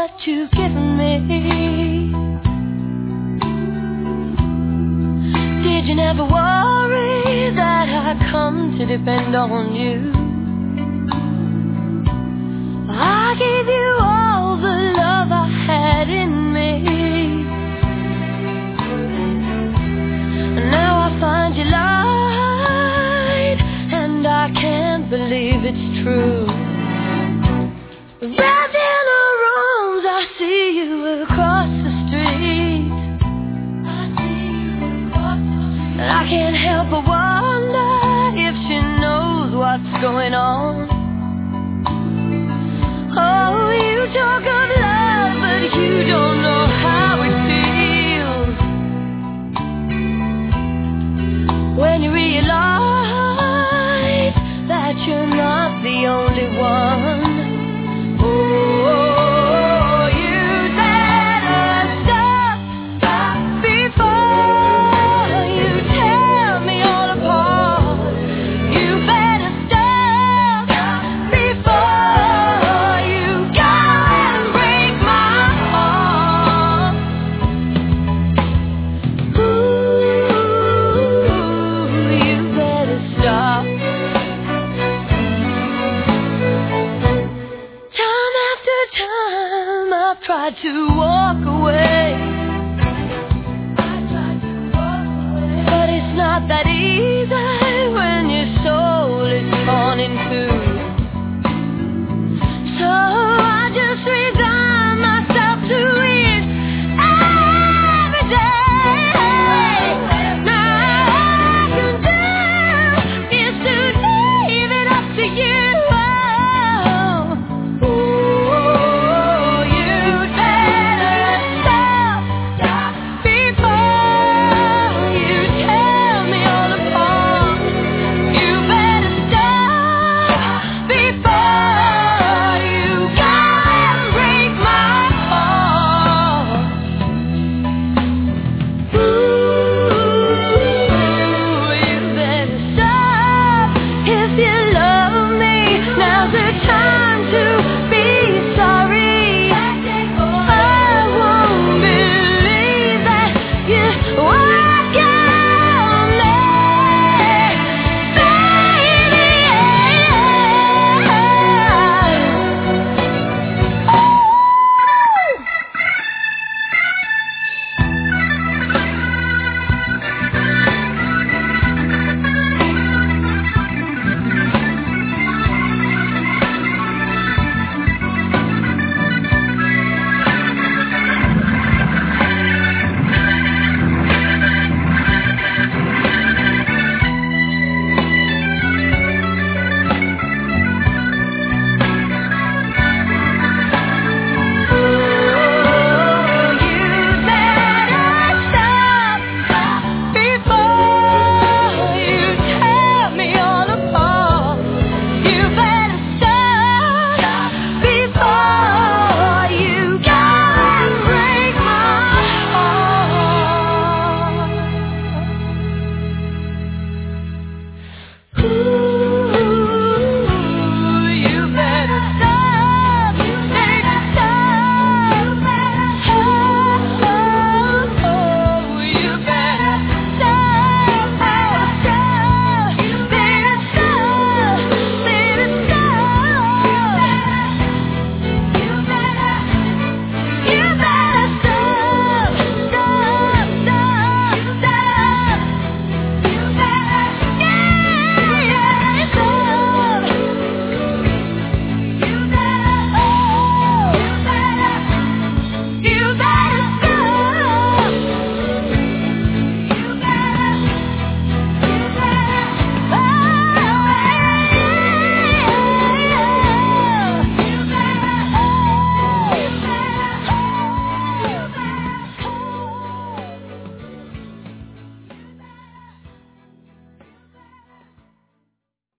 that you've given me. Did you never worry that I come to depend on you? I gave you all the love I had in me. Now I find you lied, and I can't believe it's true. Wrapped in her arms, I see you across the street. And I can't help but wonder if she knows what's going on. Oh, you talk of love, but you don't know how it feels when you realize that you're not the only one. Oh, you better stop before you tear me all apart. You better stop before you go and break my heart. Ooh, you better stop. Time after time I've tried to walk away, but it's not that easy.